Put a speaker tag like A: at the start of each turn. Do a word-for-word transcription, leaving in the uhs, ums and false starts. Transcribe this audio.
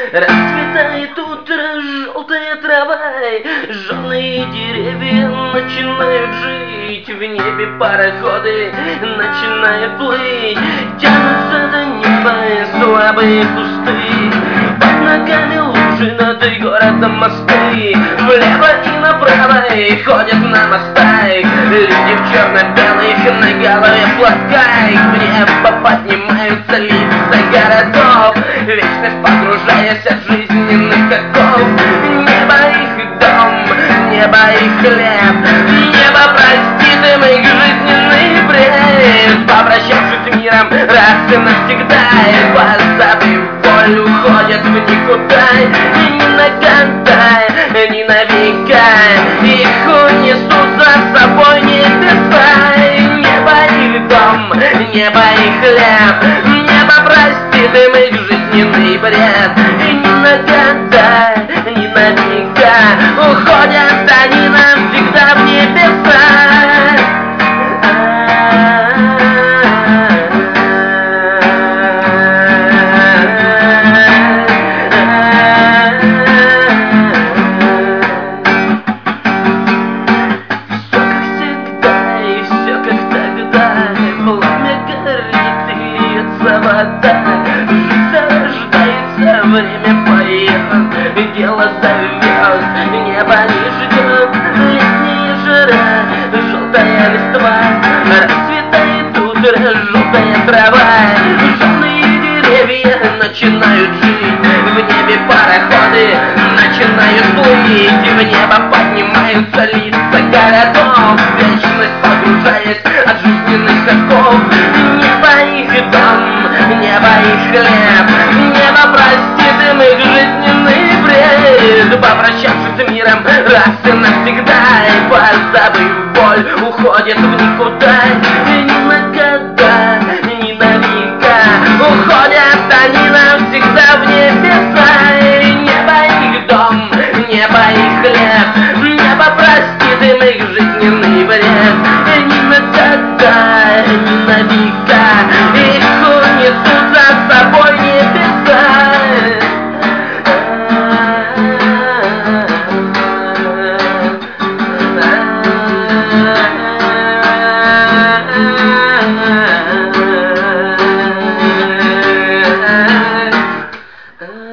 A: Расцветает утро, желтая трава, жженые деревья начинают жить. В небе пароходы начинают плыть, тянутся до неба слабые кусты. Под ногами лужи, над городом мосты. Влево и направо ходят на мостах люди в черно-белых на голове платках. В небо поднимаются лица городов, вечность погружаясь от жизненных оков. Небо их дом, небо их хлеб, небо простит им их жизненный бред. Попрощавшись с миром раз и навсегда, позабыв боль, уходят в никуда. И ни на года, ни на века их унесут за собой небеса. Небо их дом, небо их хлеб, небо простит им их жизненный бред. И ни на года, ни на века уходят они навсегда в небеса. Вода, жизнь зарождается, время поет, дело зовет, небо не ждет, летняя жара, желтая листва, расцветает утро, желтая трава, жженые деревья начинают жить, в небе пароходы начинают плыть, в небо поднимаются лица городов, вечность погружаясь от жизненных оков. Небо их дом, небо их хлеб, небо простит им их жизненный бред. Попрощавшись с миром раз и навсегда, позабыв боль, уходят в никуда. И ни на года, ни на века уходят они навсегда в небеса. И небо их дом, небо их хлеб, небо простит им их жизненный бред. И ни на года, ни на века их унесут за собой небеса. Ah